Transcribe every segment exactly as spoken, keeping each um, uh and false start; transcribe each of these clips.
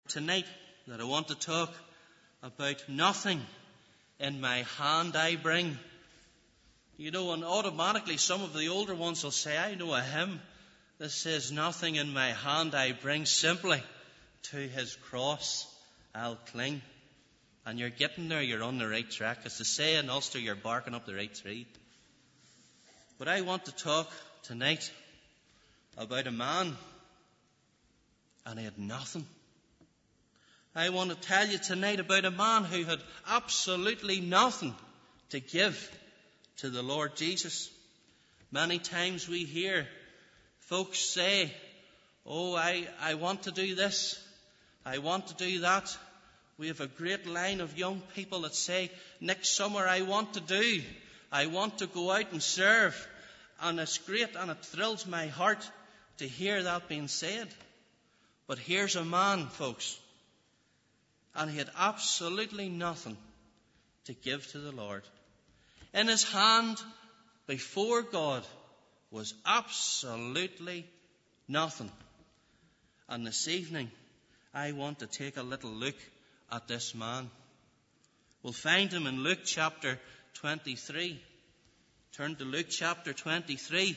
tonight that I want to talk about nothing in my hand I bring. You know, and automatically some of the older ones will say, I know a hymn that says, nothing in my hand I bring, simply to his cross I'll cling. And you're getting there, you're on the right track. As they say in Ulster, you're barking up the right tree. But I want to talk tonight about a man, and he had nothing. I want to tell you tonight about a man who had absolutely nothing to give to the Lord Jesus. Many times we hear folks say, oh, I, I want to do this, I want to do that. We have a great line of young people that say, next summer I want to do, I want to go out and serve. And it's great and it thrills my heart to hear that being said. But here's a man, folks, and he had absolutely nothing to give to the Lord. In his hand, before God, was absolutely nothing. And this evening, I want to take a little look at this man. We'll find him in Luke chapter twenty-three. Turn to Luke chapter twenty-three.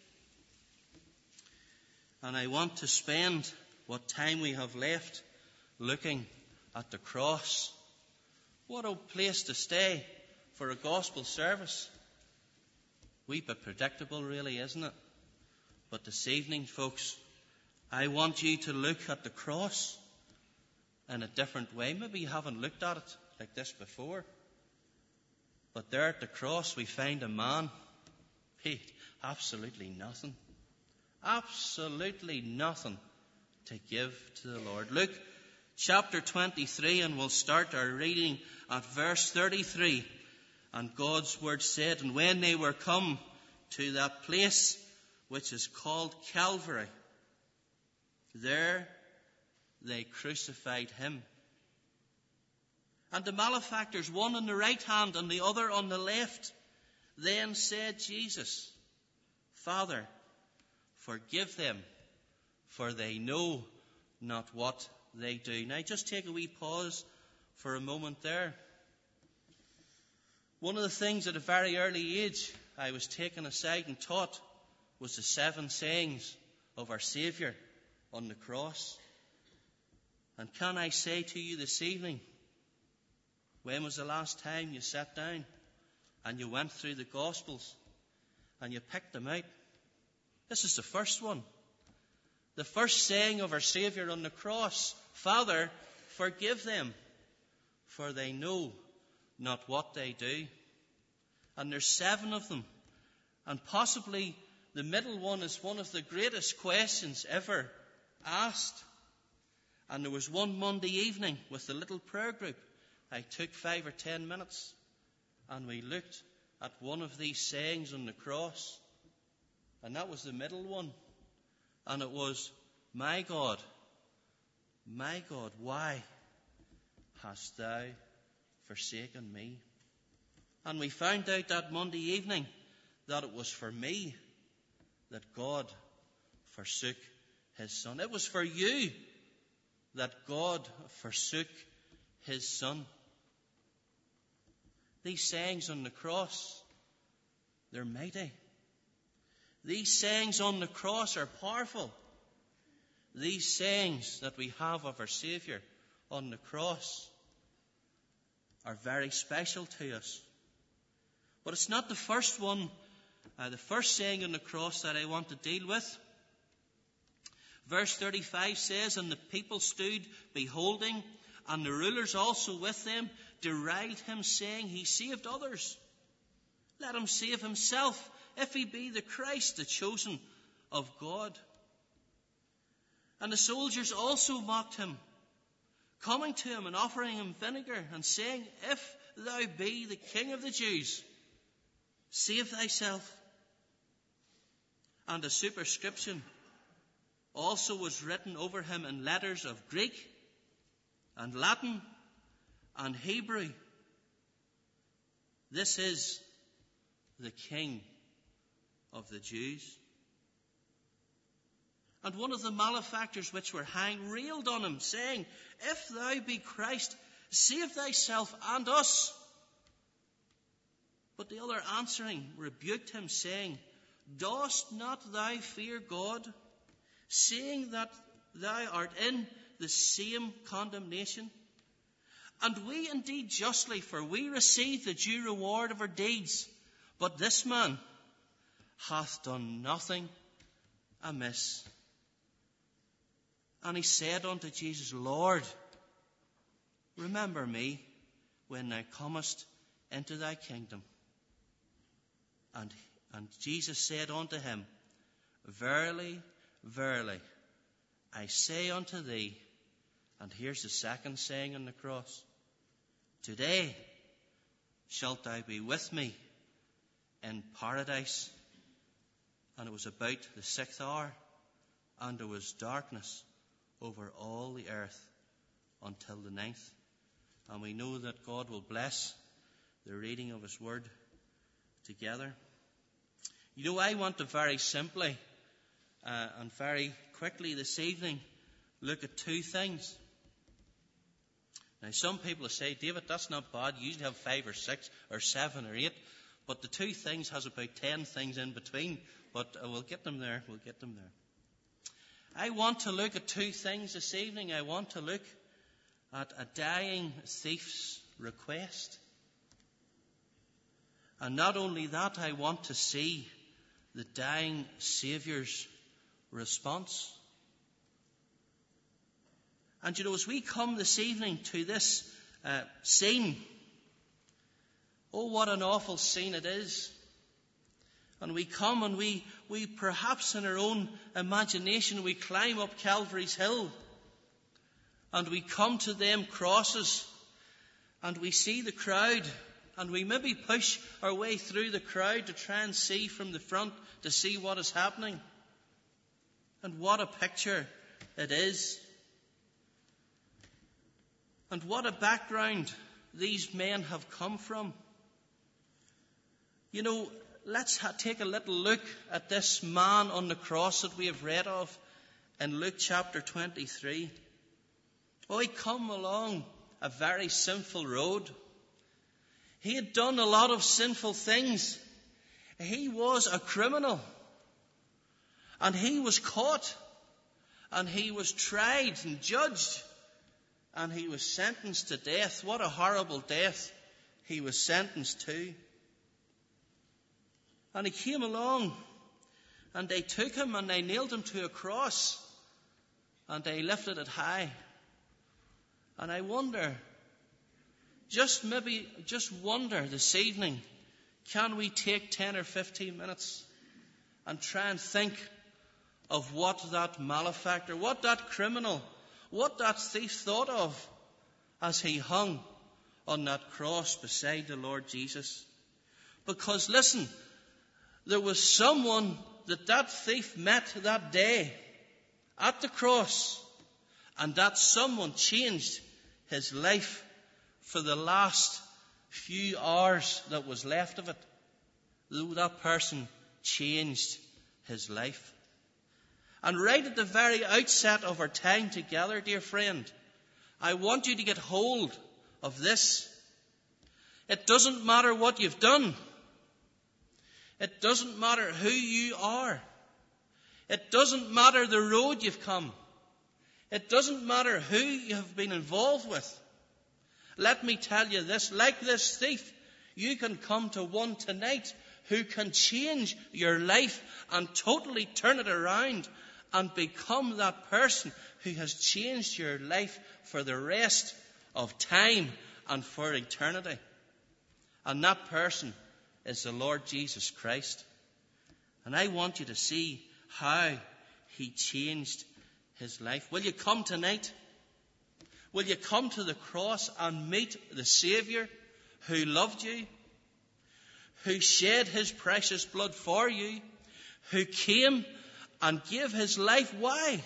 And I want to spend what time we have left looking at the cross. What a place to stay for a gospel service. Wee bit predictable, really, isn't it? But this evening, folks, I want you to look at the cross in a different way. Maybe you haven't looked at it like this before. But there at the cross we find a man, he had absolutely nothing. Absolutely nothing to give to the Lord. Luke chapter twenty-three, and we'll start our reading at verse thirty-three. And God's word said, and when they were come to that place which is called Calvary, there they crucified him. And the malefactors, one on the right hand and the other on the left. Then said Jesus, Father, forgive them, for they know not what they do. Now just take a wee pause for a moment there. One of the things at a very early age I was taken aside and taught was the seven sayings of our Saviour on the cross. And can I say to you this evening, when was the last time you sat down and you went through the Gospels and you picked them out? This is the first one. The first saying of our Saviour on the cross, Father, forgive them, for they know not what they do. And there's seven of them. And possibly the middle one is one of the greatest questions ever asked. And there was one Monday evening with the little prayer group. I took five or ten minutes and we looked at one of these sayings on the cross. And that was the middle one. And it was, my God, my God, why hast thou forsaken me? And we found out that Monday evening that it was for me that God forsook his Son. It was for you that God forsook his Son. These sayings on the cross, they're mighty. These sayings on the cross are powerful. These sayings that we have of our Saviour on the cross are very special to us. But it's not the first one, uh, the first saying on the cross that I want to deal with. Verse thirty-five says, and the people stood beholding, and the rulers also with them derided him, saying, he saved others. Let him save himself, if he be the Christ, the chosen of God. And the soldiers also mocked him, coming to him and offering him vinegar, and saying, if thou be the King of the Jews, save thyself. And a superscription also was written over him in letters of Greek and Latin and Hebrew. This is the King of the Jews. And one of the malefactors which were hanged railed on him, saying, If thou be Christ, save thyself and us. But the other answering rebuked him, saying, Dost not thou fear God, seeing that thou art in the same condemnation? And we indeed justly, for we receive the due reward of our deeds. But this man hath done nothing amiss. And he said unto Jesus, Lord, remember me when thou comest into thy kingdom. And, and Jesus said unto him, Verily, verily, I say unto thee, and here's the second saying on the cross, Today shalt thou be with me in paradise. And it was about the sixth hour, and there was darkness over all the earth until the ninth. And we know that God will bless the reading of his word together. You know, I want to very simply uh, and very quickly this evening look at two things. Now, some people say, David, that's not bad. You usually have five or six or seven or eight. But the two things has about ten things in between. But uh, we'll get them there. We'll get them there. I want to look at two things this evening. I want to look at a dying thief's request. And not only that, I want to see the dying Saviour's response. And you know, as we come this evening to this uh, scene, oh, what an awful scene it is. And we come and we, we perhaps in our own imagination, we climb up Calvary's Hill and we come to them crosses and we see the crowd and we maybe push our way through the crowd to try and see from the front to see what is happening. And what a picture it is. And what a background these men have come from. You know, let's ha- take a little look at this man on the cross that we have read of in Luke chapter twenty-three. Oh, he come along a very sinful road. He had done a lot of sinful things. He was a criminal. And he was caught. And he was tried and judged. And he was sentenced to death. What a horrible death he was sentenced to. And he came along, and they took him and they nailed him to a cross, and they lifted it high. And I wonder, just maybe, just wonder this evening, can we take ten or fifteen minutes and try and think of what that malefactor, what that criminal, what that thief thought of as he hung on that cross beside the Lord Jesus? Because listen, there was someone that that thief met that day at the cross, and that someone changed his life for the last few hours that was left of it. That person changed his life. And right at the very outset of our time together, dear friend, I want you to get hold of this. It doesn't matter what you've done. It doesn't matter who you are. It doesn't matter the road you've come. It doesn't matter who you have been involved with. Let me tell you this, like this thief, you can come to one tonight who can change your life and totally turn it around and become that person who has changed your life for the rest of time and for eternity. And that person is the Lord Jesus Christ. And I want you to see how he changed his life. Will you come tonight? Will you come to the cross and meet the Saviour who loved you, who shed his precious blood for you, who came and gave his life? Why?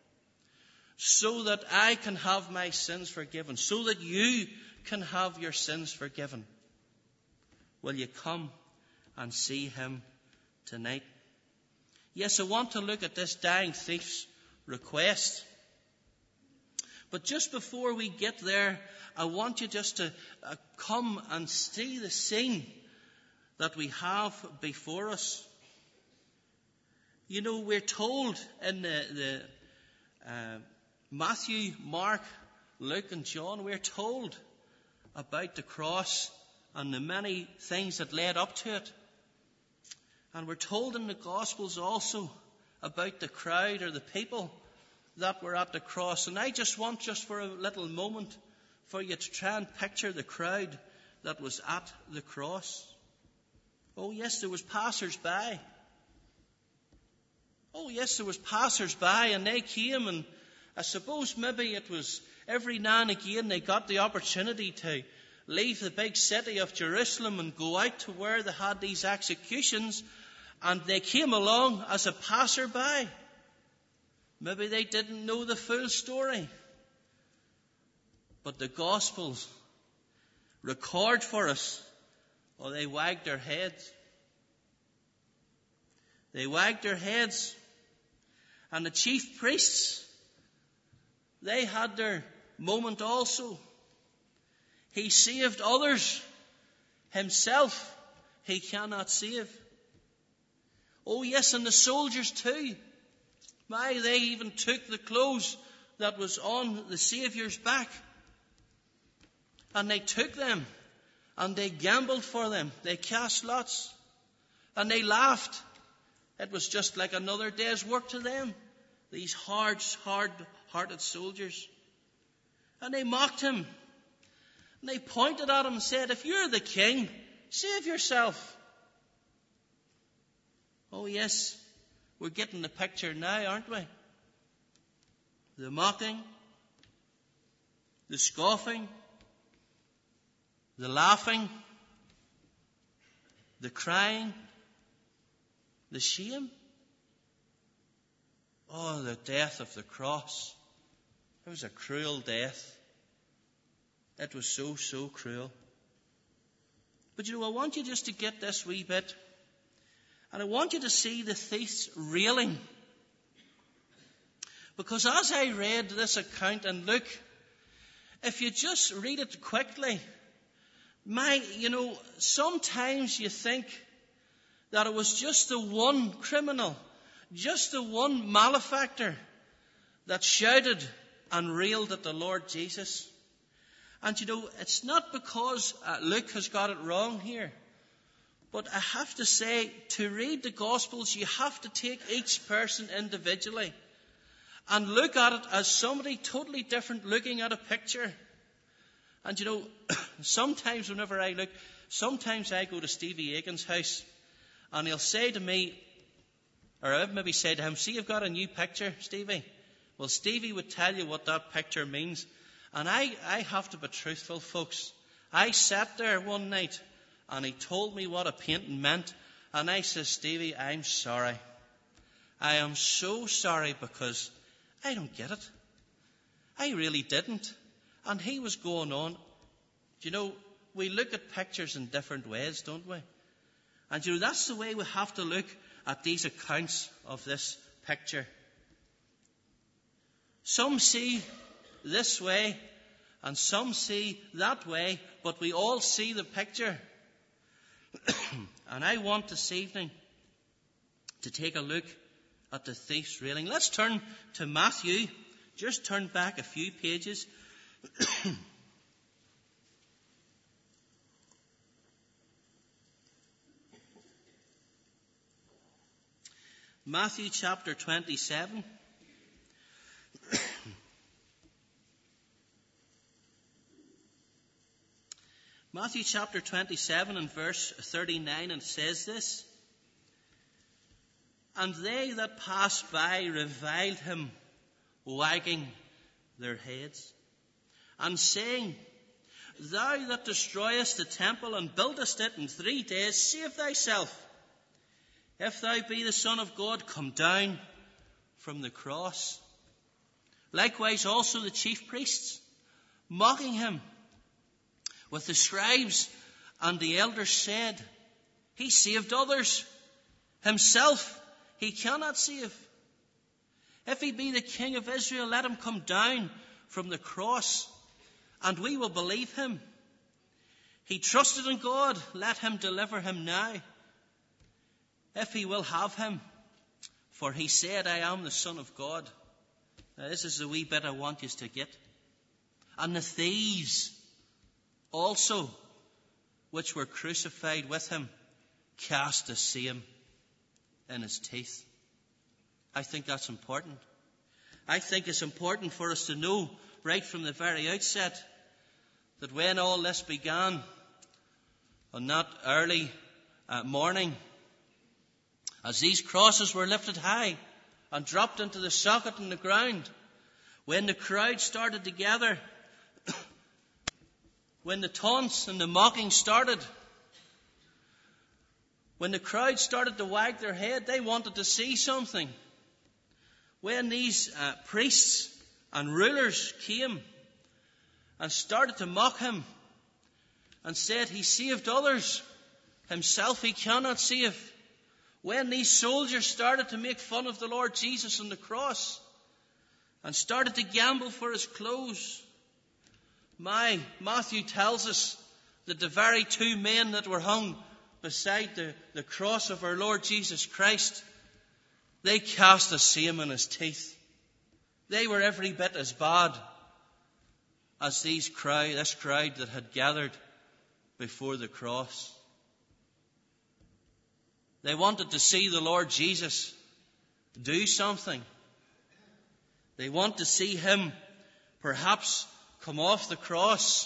So that I can have my sins forgiven, so that you can have your sins forgiven. Will you come and see him tonight? Yes, I want to look at this dying thief's request. But just before we get there, I want you just to uh, come and see the scene that we have before us. You know, we're told in the, the uh, Matthew, Mark, Luke and John, we're told about the cross and the many things that led up to it. And we're told in the Gospels also about the crowd or the people that were at the cross. And I just want, just for a little moment, for you to try and picture the crowd that was at the cross. Oh yes, there was passers-by. Oh yes, there was passers-by, and they came, and I suppose maybe it was every now and again they got the opportunity to leave the big city of Jerusalem and go out to where they had these executions, and they came along as a passerby. Maybe they didn't know the full story. But the Gospels record for us, or they wagged their heads. They wagged their heads. And the chief priests, they had their moment also. He saved others. Himself, he cannot save. Oh yes, and the soldiers too. My, they even took the clothes that was on the Saviour's back. And they took them. And they gambled for them. They cast lots. And they laughed. It was just like another day's work to them. These hard, hard-hearted soldiers. And they mocked him. And they pointed at him and said, if you're the king, save yourself. Oh yes, we're getting the picture now, aren't we? The mocking, the scoffing, the laughing, the crying, the shame. Oh, the death of the cross. It was a cruel death. It was so, so cruel. But you know, I want you just to get this wee bit. And I want you to see the thief's railing. Because as I read this account, and look, if you just read it quickly, my, you know, sometimes you think that it was just the one criminal, just the one malefactor that shouted and railed at the Lord Jesus. And you know, it's not because uh, Luke has got it wrong here. But I have to say, to read the Gospels, you have to take each person individually and look at it as somebody totally different looking at a picture. And you know, sometimes whenever I look, sometimes I go to Stevie Aiken's house and he'll say to me, or I'd maybe say to him, see, you've got a new picture, Stevie. Well, Stevie would tell you what that picture means. And I, I have to be truthful, folks. I sat there one night and he told me what a painting meant. And I said, Stevie, I'm sorry. I am so sorry because I don't get it. I really didn't. And he was going on. Do you know, we look at pictures in different ways, don't we? And you know, that's the way we have to look at these accounts of this picture. Some see this way and some see that way, but we all see the picture. And I want this evening to take a look at the thief's railing. Let's turn to Matthew. Just turn back a few pages. Matthew chapter twenty-seven. Matthew chapter twenty-seven and verse thirty-nine, and says this: And they that passed by reviled him, wagging their heads, and saying, Thou that destroyest the temple and buildest it in three days, save thyself. If thou be the Son of God, come down from the cross. Likewise also the chief priests, mocking him, with the scribes and the elders said, He saved others. Himself he cannot save. If he be the King of Israel, let him come down from the cross, and we will believe him. He trusted in God, let him deliver him now, if he will have him. For he said, I am the Son of God. Now this is the wee bit I want you to get. And the thieves also, which were crucified with him, cast the same in his teeth. I think that's important. I think it's important for us to know right from the very outset that when all this began, on that early uh, morning, as these crosses were lifted high and dropped into the socket in the ground, when the crowd started to gather, when the taunts and the mocking started, when the crowd started to wag their head, they wanted to see something. When these uh, priests and rulers came and started to mock him and said he saved others, himself he cannot save. When these soldiers started to make fun of the Lord Jesus on the cross and started to gamble for his clothes, my Matthew tells us that the very two men that were hung beside the, the cross of our Lord Jesus Christ, they cast the same in his teeth. They were every bit as bad as these crowd, this crowd that had gathered before the cross. They wanted to see the Lord Jesus do something. They want to see him perhaps come off the cross.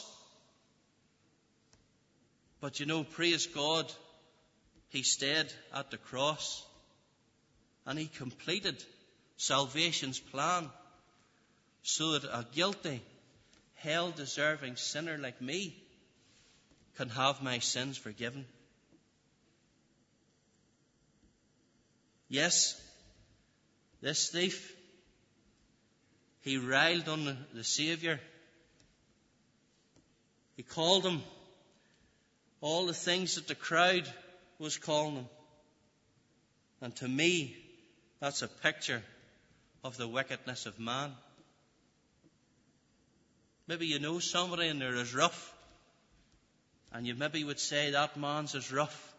But you know, praise God, he stayed at the cross and he completed salvation's plan so that a guilty, hell-deserving sinner like me can have my sins forgiven. Yes, this thief, he railed on the, the Saviour. He called him all the things that the crowd was calling him. And to me, that's a picture of the wickedness of man. Maybe you know somebody and they're as rough, and you maybe would say that man's as rough.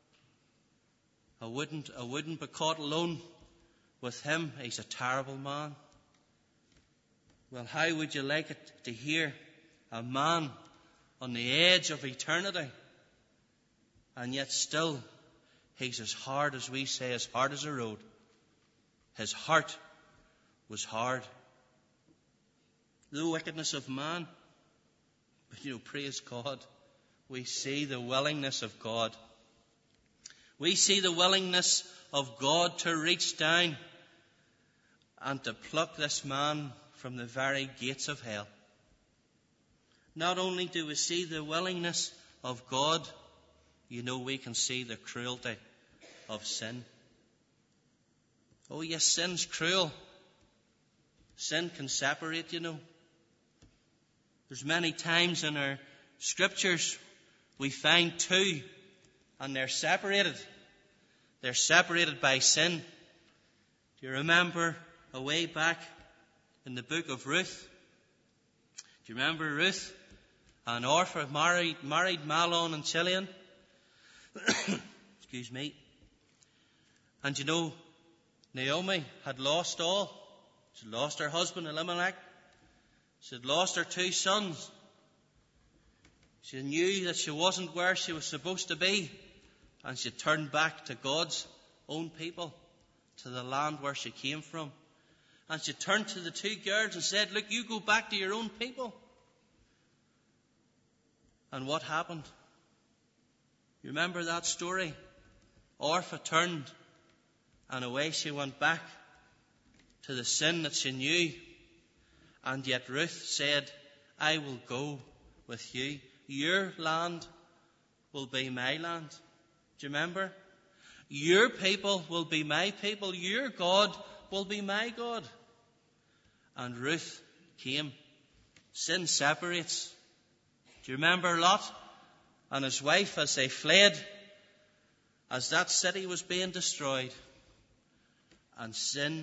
I wouldn't, I wouldn't be caught alone with him. He's a terrible man. Well, how would you like it to hear a man on the edge of eternity, and yet still he's as hard as we say, as hard as a road. His heart was hard. The wickedness of man. But you know, praise God, we see the willingness of God. We see the willingness of God to reach down and to pluck this man from the very gates of hell. Not only do we see the willingness of God, you know, we can see the cruelty of sin. Oh yes, sin's cruel. Sin can separate, you know. There's many times in our scriptures we find two and they're separated. They're separated by sin. Do you remember a way back in the book of Ruth? Do you remember Ruth and Orpha married, married Mahlon and Chilion? Excuse me. And you know, Naomi had lost all. She lost her husband Elimelech. She had lost her two sons. She knew that she wasn't where she was supposed to be. And she turned back to God's own people, to the land where she came from. And she turned to the two girls and said, look, you go back to your own people. And what happened? You remember that story? Orpha turned and away she went back to the sin that she knew. And yet Ruth said, I will go with you. Your land will be my land. Do you remember? Your people will be my people. Your God will be my God. And Ruth came. Sin separates. Do you remember Lot and his wife as they fled, as that city was being destroyed? And sin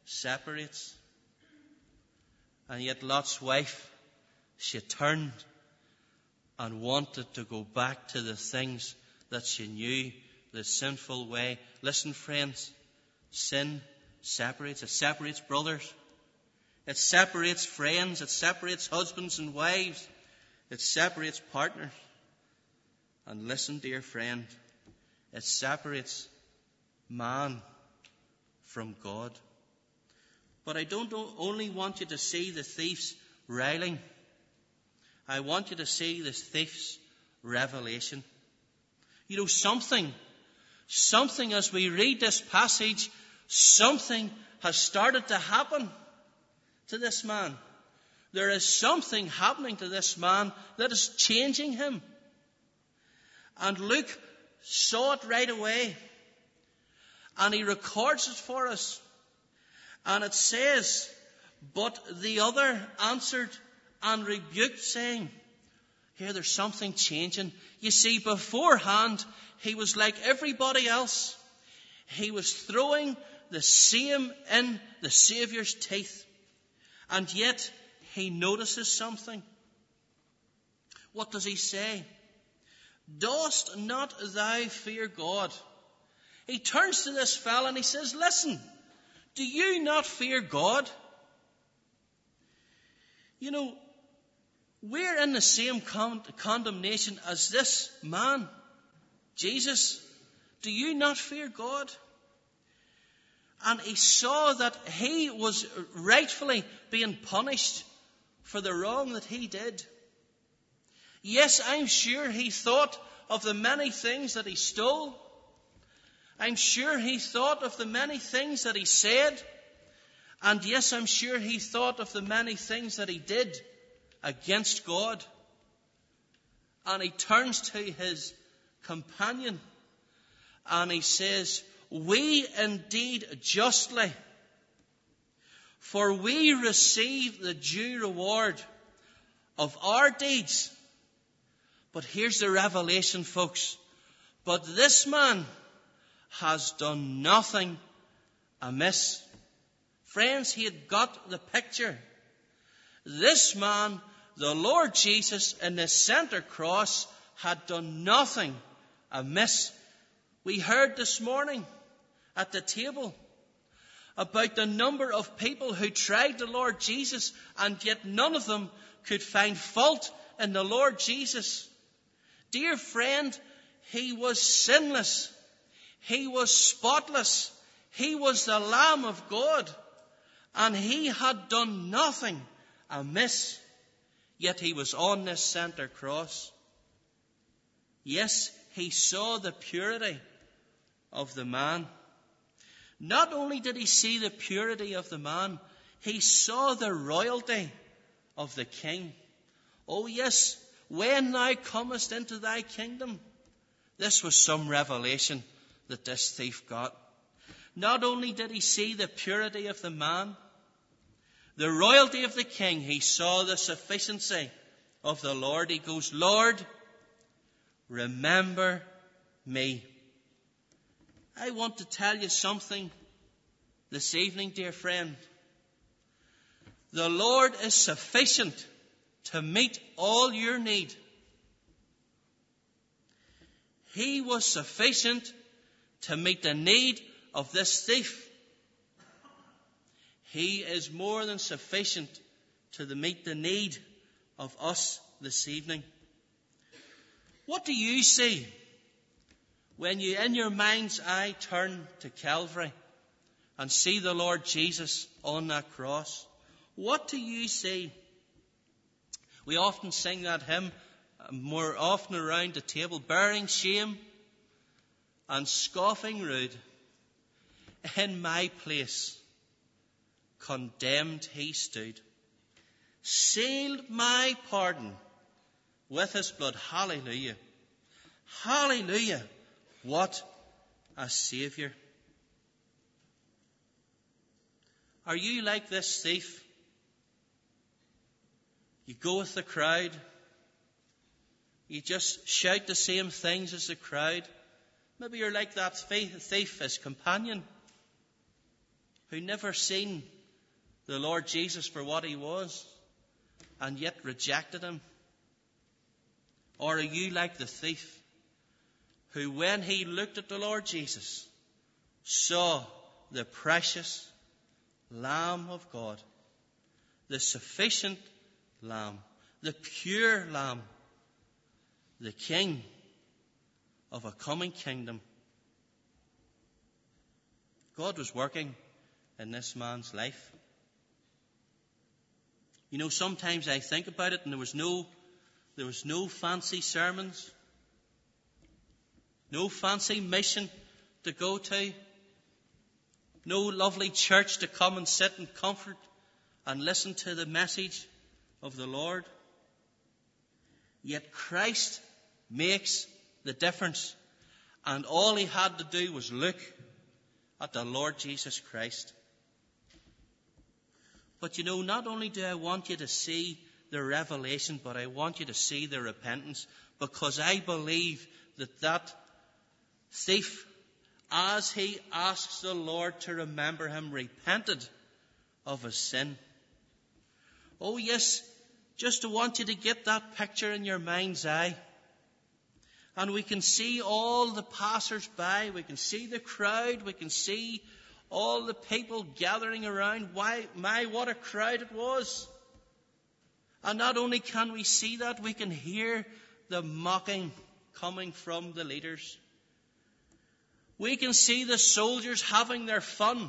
separates. And yet Lot's wife, she turned and wanted to go back to the things that she knew, the sinful way. Listen, friends, sin separates. It separates brothers. It separates friends. It separates husbands and wives. It separates partners. And listen, dear friend, it separates man from God. But I don't only want you to see the thief's railing. I want you to see the thief's revelation. You know, something, something as we read this passage, something has started to happen to this man. There is something happening to this man that is changing him. And Luke saw it right away. And he records it for us. And it says, but the other answered and rebuked, saying, here, there's something changing. You see, beforehand, he was like everybody else. He was throwing the same in the Saviour's teeth. And yet, he notices something. What does he say? Dost not thou fear God? He turns to this fellow and he says, listen, do you not fear God? You know, we're in the same con- condemnation as this man. Jesus, do you not fear God? And he saw that he was rightfully being punished for the wrong that he did. Yes, I'm sure he thought of the many things that he stole. I'm sure he thought of the many things that he said. And yes, I'm sure he thought of the many things that he did against God. And he turns to his companion and he says, we indeed justly, for we receive the due reward of our deeds. But here's the revelation, folks. But this man has done nothing amiss. Friends, he had got the picture. This man, the Lord Jesus, in the center cross, had done nothing amiss. We heard this morning at the table about the number of people who tried the Lord Jesus, and yet none of them could find fault in the Lord Jesus. Dear friend, he was sinless. He was spotless. He was the Lamb of God. And he had done nothing amiss. Yet he was on this center cross. Yes, he saw the purity of the man. Not only did he see the purity of the man, he saw the royalty of the king. Oh yes, when thou comest into thy kingdom. This was some revelation that this thief got. Not only did he see the purity of the man, the royalty of the king, he saw the sufficiency of the Lord. He goes, Lord, remember me. I want to tell you something this evening, dear friend. The Lord is sufficient to meet all your need. He was sufficient to meet the need of this thief. He is more than sufficient to meet the need of us this evening. What do you see when you in your mind's eye turn to Calvary and see the Lord Jesus on that cross? What do you see? We often sing that hymn more often around the table, bearing shame and scoffing rude. In my place condemned he stood, sealed my pardon with his blood. Hallelujah. Hallelujah. What a Saviour. Are you like this thief? You go with the crowd. You just shout the same things as the crowd. Maybe you're like that thief, his companion. who never seen the Lord Jesus for what he was and yet rejected him? Or are you like the thief who, when he looked at the Lord Jesus, saw the precious Lamb of God, the sufficient Lamb, the pure Lamb, the King of a coming kingdom? God was working in this man's life. You know, sometimes I think about it, and there was no, there was no fancy sermons, no fancy mission to go to, no lovely church to come and sit in comfort and listen to the message of the Lord. Yet Christ makes the difference, and all he had to do was look at the Lord Jesus Christ. But you know, not only do I want you to see the revelation, but I want you to see the repentance, because I believe that that thief, as he asks the Lord to remember him, repented of his sin. Oh yes, just to want you to get that picture in your mind's eye. And we can see all the passers-by, we can see the crowd, we can see all the people gathering around. Why, my, what a crowd it was. And not only can we see that, we can hear the mocking coming from the leaders. We can see the soldiers having their fun.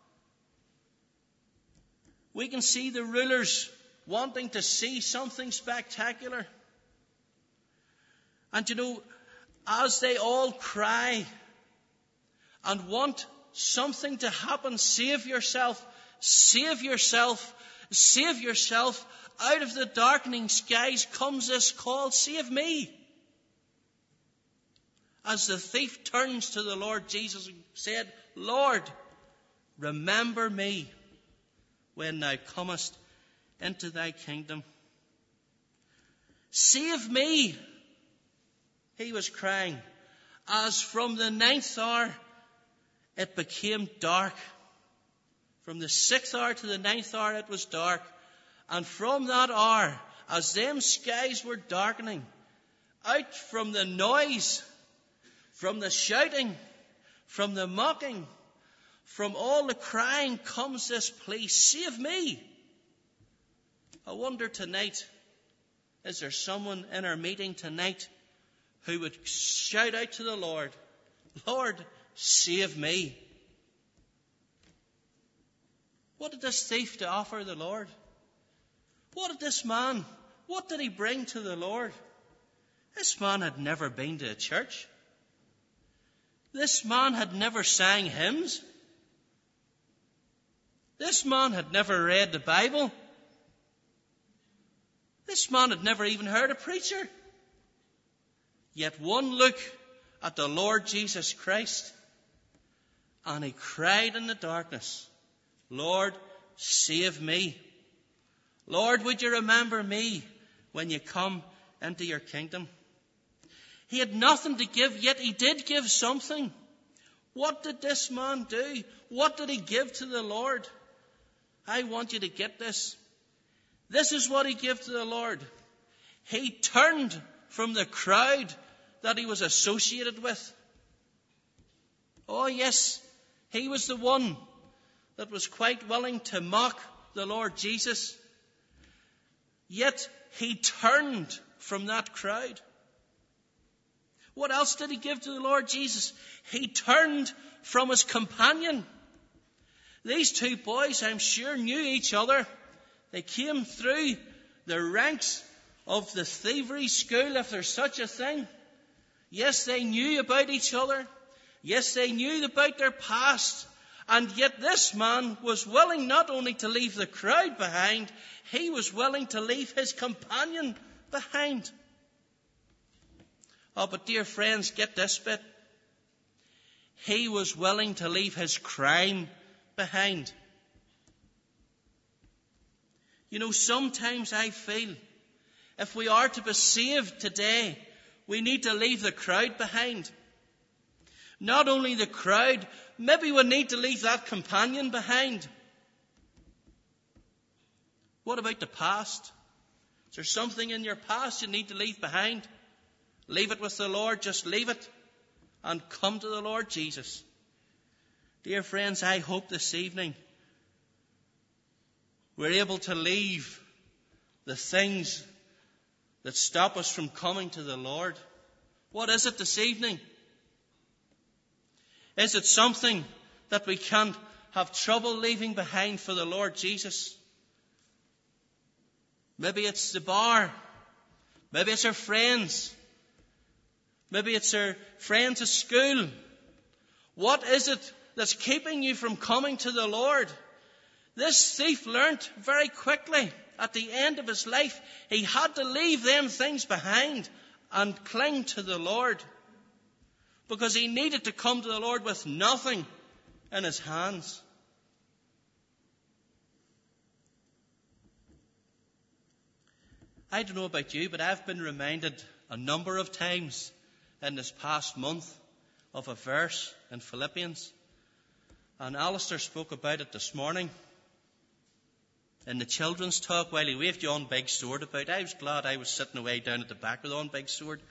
We can see the rulers wanting to see something spectacular. And you know, as they all cry and want something to happen, save yourself, save yourself, save yourself, out of the darkening skies comes this call, save me. As the thief turns to the Lord Jesus and said, Lord, remember me when thou comest into thy kingdom. Save me, he was crying, as from the ninth hour it became dark. From the sixth hour to the ninth hour it was dark. And from that hour, as them skies were darkening, out from the noise, from the shouting, from the mocking, from all the crying comes this plea, save me. I wonder tonight, is there someone in our meeting tonight who would shout out to the Lord, Lord, save me? What did this thief to offer the Lord? What did this man, what did he bring to the Lord? This man had never been to a church. This man had never sang hymns. This man had never read the Bible. This man had never even heard a preacher. Yet one look at the Lord Jesus Christ, and he cried in the darkness, Lord, save me. Lord, would you remember me when you come into your kingdom? He had nothing to give, yet he did give something. What did this man do? What did he give to the Lord? I want you to get this. This is what he gave to the Lord. He turned from the crowd that he was associated with. Oh yes, he was the one that was quite willing to mock the Lord Jesus. Yet he turned from that crowd. What else did he give to the Lord Jesus? He turned from his companion. These two boys, I'm sure, knew each other. They came through the ranks of the thievery school, if there's such a thing. Yes, they knew about each other. Yes, they knew about their past. And yet this man was willing not only to leave the crowd behind, he was willing to leave his companion behind. Oh, but dear friends, get this bit. He was willing to leave his crime behind. You know, sometimes I feel if we are to be saved today, we need to leave the crowd behind. Not only the crowd, maybe we need to leave that companion behind. What about the past? Is there something in your past you need to leave behind? Leave it with the Lord. Just leave it and come to the Lord Jesus. Dear friends, I hope this evening we're able to leave the things that stop us from coming to the Lord. What is it this evening? Is it something that we can't have trouble leaving behind for the Lord Jesus? Maybe it's the bar. Maybe it's our friends. Maybe it's our friends at school. What is it that's keeping you from coming to the Lord? This thief learnt very quickly at the end of his life he had to leave them things behind and cling to the Lord, because he needed to come to the Lord with nothing in his hands. I don't know about you, but I've been reminded a number of times in this past month of a verse in Philippians. And Alistair spoke about it this morning in the children's talk while he waved John Big Sword about. I was glad I was sitting away down at the back with on Big Sword.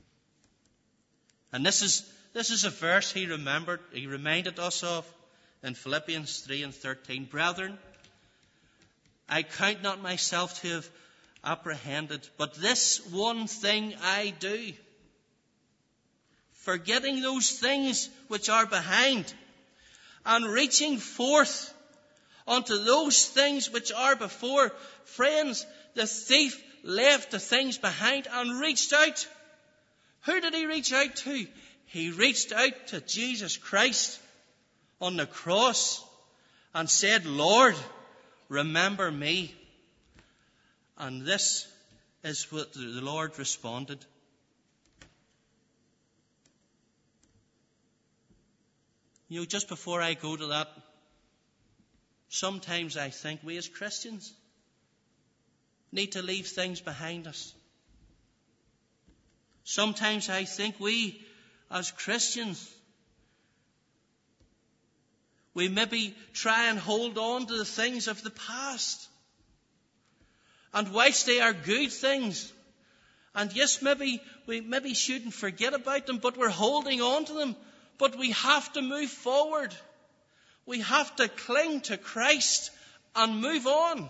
And this is this is a verse he remembered, he reminded us of in Philippians three and thirteen. Brethren, I count not myself to have apprehended, but this one thing I do, forgetting those things which are behind, and reaching forth unto those things which are before. Friends, the thief left the things behind and reached out. Who did he reach out to? He reached out to Jesus Christ on the cross and said, Lord, remember me. And this is what the Lord responded. You know, just before I go to that, sometimes I think we as Christians need to leave things behind us. Sometimes I think we as Christians, we maybe try and hold on to the things of the past. And whilst they are good things, and yes, maybe we maybe shouldn't forget about them, but we're holding on to them. But we have to move forward. We have to cling to Christ and move on.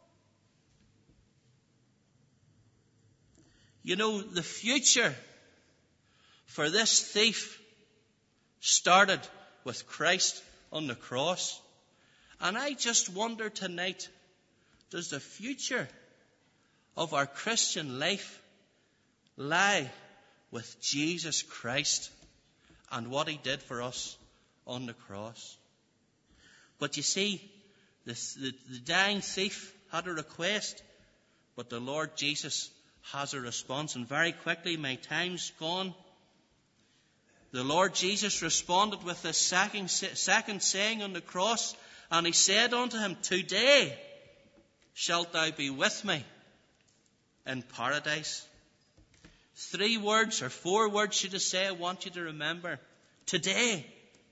You know, the future for this thief started with Christ on the cross. And I just wonder tonight, does the future of our Christian life lie with Jesus Christ and what he did for us on the cross? But you see, the, the, the dying thief had a request, but the Lord Jesus has a response. And very quickly, my time's gone. The Lord Jesus responded with this second, second saying on the cross, and he said unto him, Today shalt thou be with me in paradise. Three words, or four words should I say, I want you to remember. Today.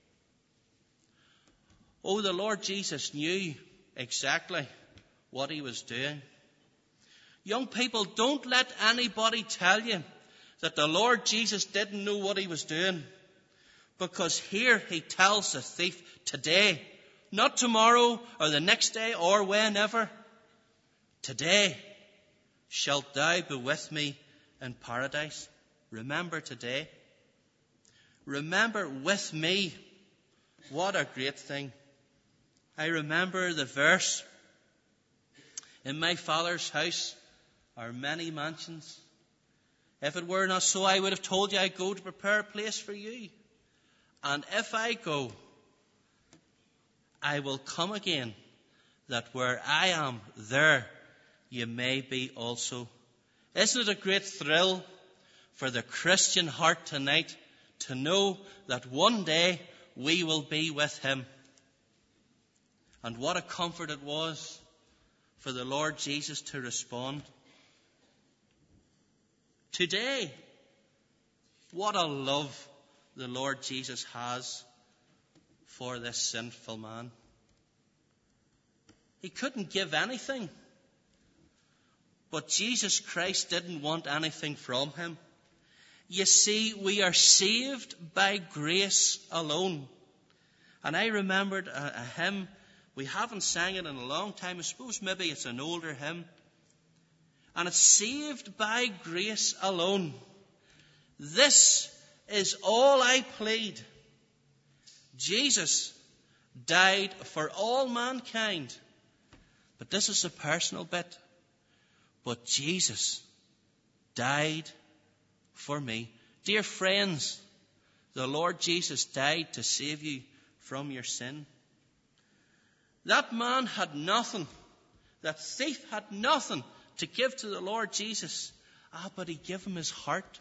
Oh, the Lord Jesus knew exactly what he was doing. Young people, don't let anybody tell you that the Lord Jesus didn't know what he was doing. Because here he tells the thief, today, not tomorrow or the next day or whenever. Today shalt thou be with me in paradise. Remember today. Remember with me. What a great thing. I remember the verse, in my Father's house are many mansions. If it were not so, I would have told you I go to prepare a place for you. And if I go, I will come again, that where I am, there you may be also. Isn't it a great thrill for the Christian heart tonight to know that one day we will be with him? And what a comfort it was for the Lord Jesus to respond. Today, what a love the Lord Jesus has for this sinful man. He couldn't give anything. But Jesus Christ didn't want anything from him. You see, we are saved by grace alone. And I remembered a, a hymn. We haven't sang it in a long time. I suppose maybe it's an older hymn. And it's saved by grace alone. This is all I plead. Jesus died for all mankind. But this is a personal bit. But Jesus died for me. Dear friends, the Lord Jesus died to save you from your sin. That man had nothing. That thief had nothing to give to the Lord Jesus. Ah, but he gave him his heart.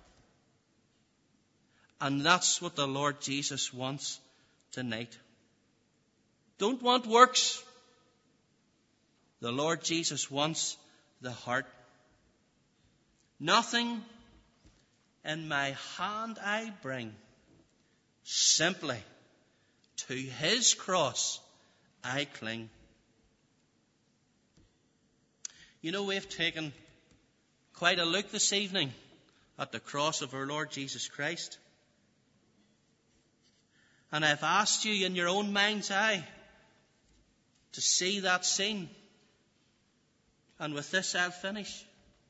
And that's what the Lord Jesus wants tonight. Don't want works. The Lord Jesus wants the heart. Nothing in my hand I bring. Simply to his cross I cling. You know, we've taken quite a look this evening at the cross of our Lord Jesus Christ. And I've asked you in your own mind's eye to see that scene. And with this I'll finish.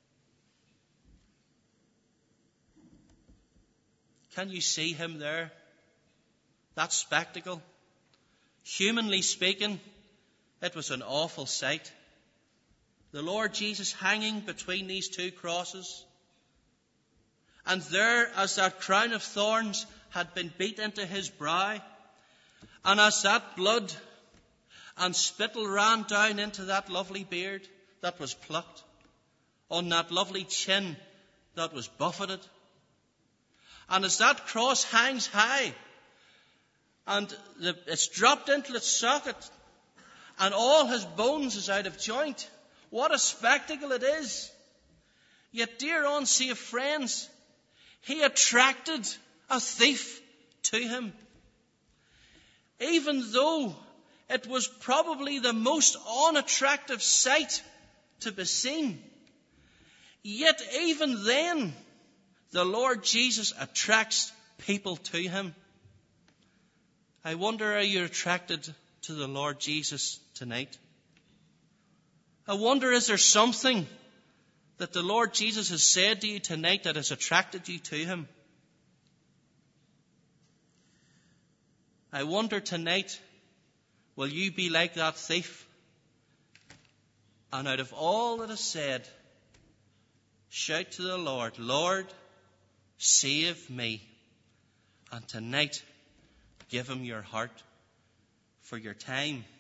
Can you see him there? That spectacle? Humanly speaking, it was an awful sight. The Lord Jesus hanging between these two crosses. And there, as that crown of thorns had been beat into his brow, and as that blood and spittle ran down into that lovely beard that was plucked, on that lovely chin that was buffeted, and as that cross hangs high, and the, it's dropped into its socket, and all his bones is out of joint, what a spectacle it is. Yet, dear unsaved friends, he attracted a thief to him. Even though it was probably the most unattractive sight to be seen, yet even then, the Lord Jesus attracts people to him. I wonder, are you attracted to the Lord Jesus tonight? I wonder, is there something that the Lord Jesus has said to you tonight that has attracted you to him? I wonder tonight, will you be like that thief? And out of all that is said, shout to the Lord, Lord, save me. And tonight, give him your heart, for your time